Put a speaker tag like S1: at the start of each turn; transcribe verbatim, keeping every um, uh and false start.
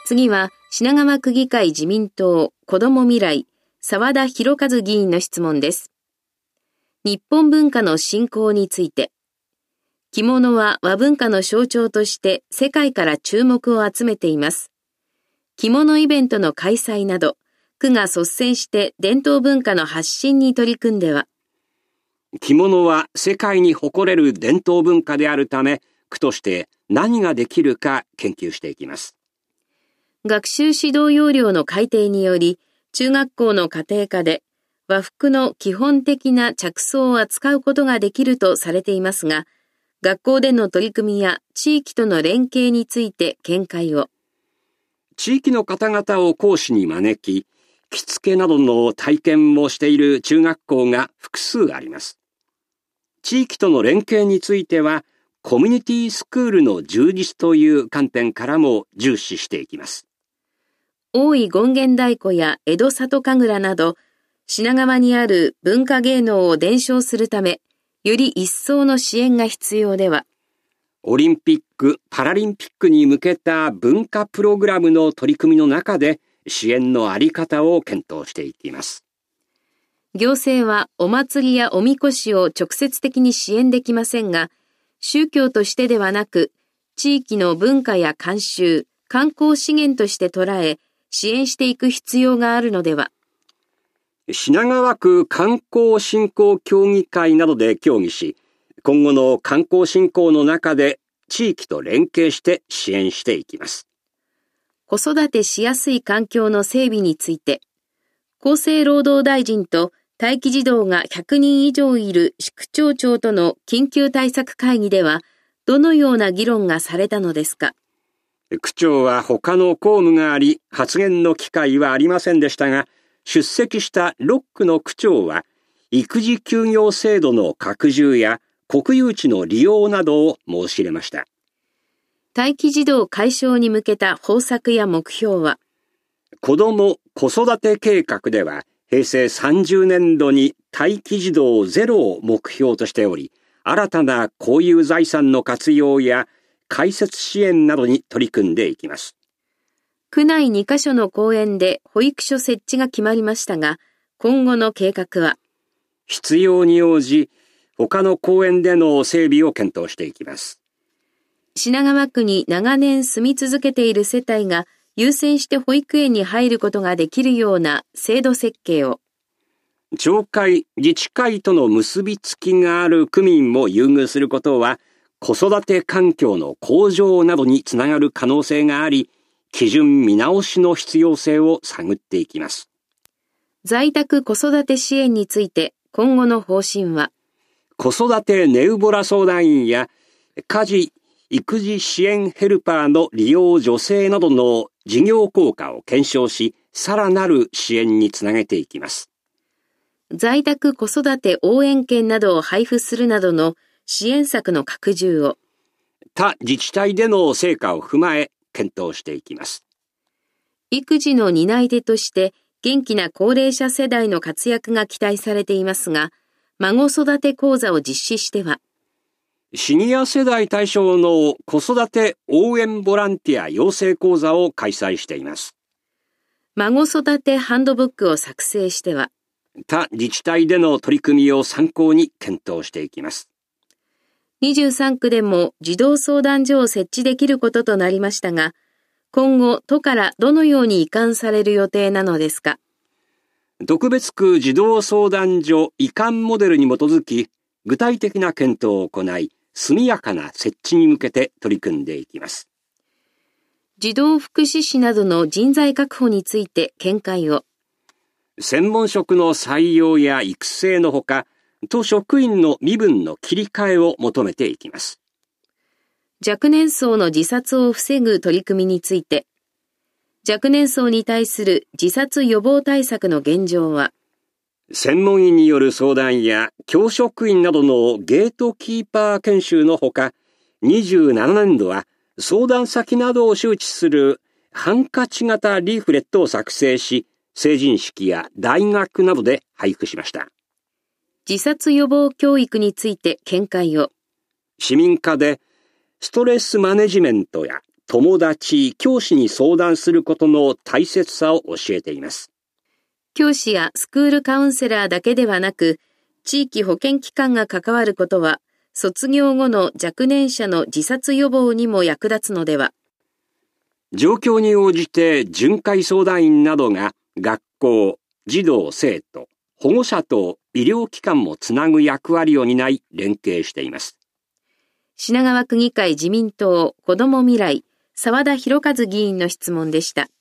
S1: 次は品川区議会自民党子ども未来澤田博和議員の質問です。日本文化の振興について、着物は和文化の象徴として世界から注目を集めています。着物イベントの開催など、区が率先して伝統文化の発信に取り組んでは、
S2: 着物は世界に誇れる伝統文化であるため、区として何ができるか研究していきます。
S1: 学習指導要領の改定により、中学校の家庭科で和服の基本的な着想を扱うことができるとされていますが、学校での取り組みや地域との連携について見解を。
S2: 地域の方々を講師に招き、着付けなどの体験もしている中学校が複数あります。地域との連携については、コミュニティスクールの充実という観点からも重視していきます。
S1: 大井権現太鼓や江戸里神楽など、品川にある文化芸能を伝承するため、より一層の支援が必要では。
S2: オリンピック・パラリンピックに向けた文化プログラムの取り組みの中で、支援のあり方を検討していきます。
S1: 行政はお祭りやおみこしを直接的に支援できませんが、宗教としてではなく、地域の文化や慣習、観光資源として捉え、支援していく必要があるのでは。
S2: 品川区観光振興協議会などで協議し、今後の観光振興の中で地域と連携して支援していきます。
S1: 子育てしやすい環境の整備について、厚生労働大臣と待機児童がひゃくにん以上いる市区町長との緊急対策会議では、どのような議論がされたのですか。
S2: 区長は他の公務があり、発言の機会はありませんでしたが、出席したろっ区の区長は、育児休業制度の拡充や国有地の利用などを申し入れました。
S1: 待機児童解消に向けた方策や目標は、
S2: 子ども・子育て計画では、平成さんじゅうねんどに待機児童ゼロを目標としており、新たな公有財産の活用や開設支援などに取り組んでいきます。
S1: 区内にカ所の公園で保育所設置が決まりましたが、今後の計画は、
S2: 必要に応じ、他の公園での整備を検討していきます。
S1: 品川区に長年住み続けている世帯が優先して保育園に入ることができるような制度設計を。
S2: 町会・自治会との結びつきがある区民も優遇することは、子育て環境の向上などにつながる可能性があり、基準見直しの必要性を探っていきます。
S1: 在宅子育て支援について今後の方針は、
S2: 子育てネウボラ相談員や家事・育児支援ヘルパーの利用助成などの事業効果を検証し、さらなる支援につなげていきます。
S1: 在宅子育て応援券などを配布するなどの支援策の拡充を。
S2: 他自治体での成果を踏まえ検討していきます。
S1: 育児の担い手として元気な高齢者世代の活躍が期待されていますが、孫育て講座を実施しては、
S2: シニア世代対象の子育て応援ボランティア養成講座を開催しています。
S1: 孫育てハンドブックを作成しては、
S2: 他自治体での取り組みを参考に検討していきます。
S1: にじゅうさん区でも児童相談所を設置できることとなりましたが、今後都からどのように移管される予定なのですか。
S2: 特別区児童相談所移管モデルに基づき、具体的な検討を行い、速やかな設置に向けて取り組んでいきます。
S1: 児童福祉士などの人材確保について見解を。
S2: 専門職の採用や育成のほか、都職員の身分の切り替えを求めていきます。
S1: 若年層の自殺を防ぐ取り組みについて、若年層に対する自殺予防対策の現状は、
S2: 専門医による相談や教職員などのゲートキーパー研修のほか、にじゅうななねんどは相談先などを周知するハンカチ型リーフレットを作成し、成人式や大学などで配布しました。
S1: 自殺予防教育について見解を。
S2: 市民課でストレスマネジメントや友達、教師に相談することの大切さを教えています。
S1: 教師やスクールカウンセラーだけではなく、地域保健機関が関わることは、卒業後の若年者の自殺予防にも役立つのでは。
S2: 状況に応じて巡回相談員などが学校、児童生徒、保護者と医療機関もつなぐ役割を担い連携しています。
S1: 品川区議会自民党子ども未来、澤田博和議員の質問でした。